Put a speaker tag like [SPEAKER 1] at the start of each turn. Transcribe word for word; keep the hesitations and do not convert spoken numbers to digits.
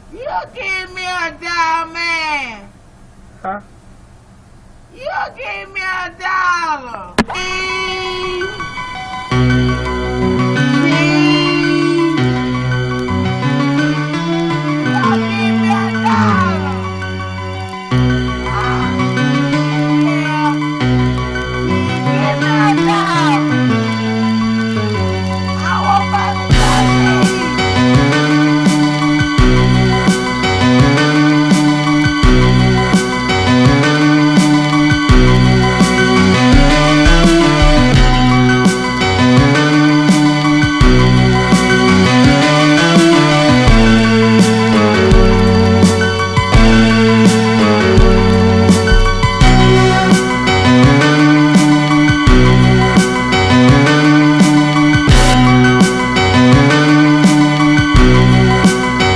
[SPEAKER 1] You give me a dollar, man.
[SPEAKER 2] Huh?
[SPEAKER 1] You give me a dollar.